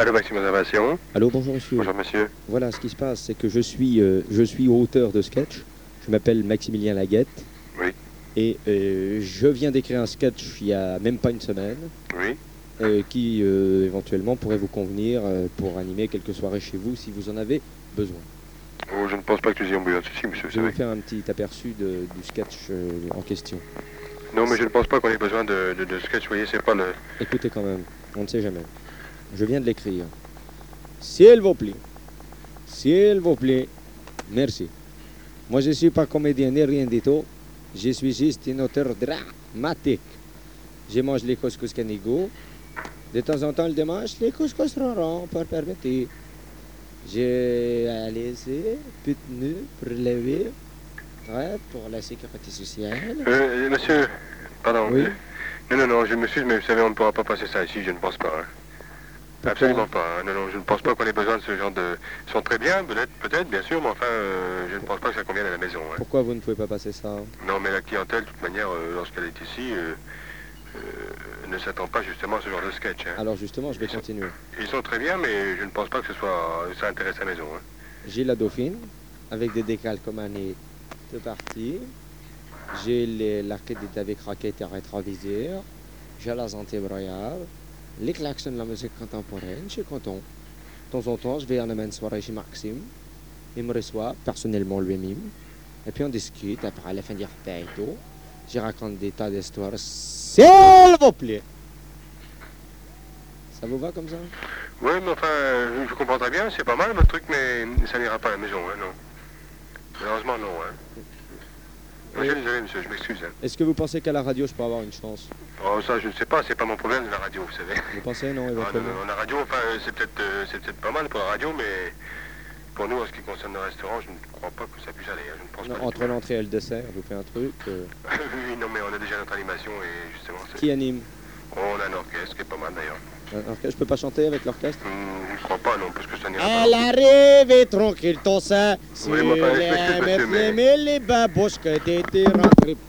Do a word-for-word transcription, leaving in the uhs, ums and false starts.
Allô, Maxime Observation. Allô, bonjour monsieur. Bonjour monsieur. Voilà, ce qui se passe, c'est que je suis, euh, je suis auteur de sketch. Je m'appelle Maximilien Laguette. Oui. Et euh, je viens d'écrire un sketch il y a même pas une semaine. Oui. Euh, qui euh, éventuellement pourrait vous convenir euh, pour animer quelques soirées chez vous si vous en avez besoin. Oh, je ne pense pas que nous ayons besoin de ceci, monsieur. Je vais vous faire un petit aperçu de, du sketch euh, en question. Non, mais je ne pense pas qu'on ait besoin de, de, de sketch, vous voyez, c'est pas le... Écoutez quand même, on ne sait jamais. Je viens de l'écrire. S'il vous plaît, s'il vous plaît, merci. Moi, je ne suis pas comédien ni rien du tout. Je suis juste un auteur dramatique. Je mange les couscous canigo. De temps en temps, le dimanche, les couscous ronrons, pour permettre. J'ai laissé peu de nœuds pour lever, ouais, pour la sécurité sociale. Euh, monsieur, pardon. Oui. Euh, non, non, non, je m'excuse, mais vous savez, on ne pourra pas passer ça ici, je ne pense pas. Hein. Absolument pas. Hein. Non, non, je ne pense pas qu'on ait besoin de ce genre de... Ils sont très bien, peut-être, peut-être, bien sûr, mais enfin, euh, je ne pense pas que ça convienne à la maison. Hein. Pourquoi vous ne pouvez pas passer ça? Non, mais la clientèle, de toute manière, euh, lorsqu'elle est ici, euh, euh, ne s'attend pas justement à ce genre de sketch. Hein. Alors justement, je vais ils continuer. Sont, ils sont très bien, mais je ne pense pas que ce soit... ça intéresse la maison. Hein. J'ai la Dauphine, avec des décalcomanées de partie. J'ai les- l'arcade avec raquettes et rétroviseur. J'ai la antébroyable. Les klaxons de la musique contemporaine, je suis content. De temps en temps, je vais en une soirée chez Maxime. Il me reçoit, personnellement lui-même. Et puis on discute, après à la fin du repas et tout. Je raconte des tas d'histoires. S'il vous plaît! Ça vous va comme ça? Oui, mais enfin, je, je comprends très bien, c'est pas mal votre truc, mais ça n'ira pas à la maison, hein, non. Malheureusement, non. Hein. Moi, je suis désolé, monsieur, je m'excuse. Hein. Est-ce que vous pensez qu'à la radio, je peux avoir une chance? Oh, ça, je ne sais pas, c'est pas mon problème de la radio, vous savez. Vous pensez, non, Ah, non, éventuellement? non, la radio, enfin, c'est peut-être euh, c'est peut-être pas mal pour la radio, mais pour nous, en ce qui concerne le restaurant, je ne crois pas que ça puisse aller. Hein, je ne pense Non, pas. entre l'entrée et le dessert, je vous fais un truc. euh, Oui, non, mais on a déjà notre animation et justement, c'est... Qui anime? On a un orchestre qui est pas mal d'ailleurs. Un orchestre? Je peux pas chanter avec l'orchestre? Hum, je ne crois pas, non, parce que ça n'ira pas. Elle arrive et tranquille ton sein. Oui, mais enfin, je m'excuse, monsieur, mais- les babouches que t'étais rentré.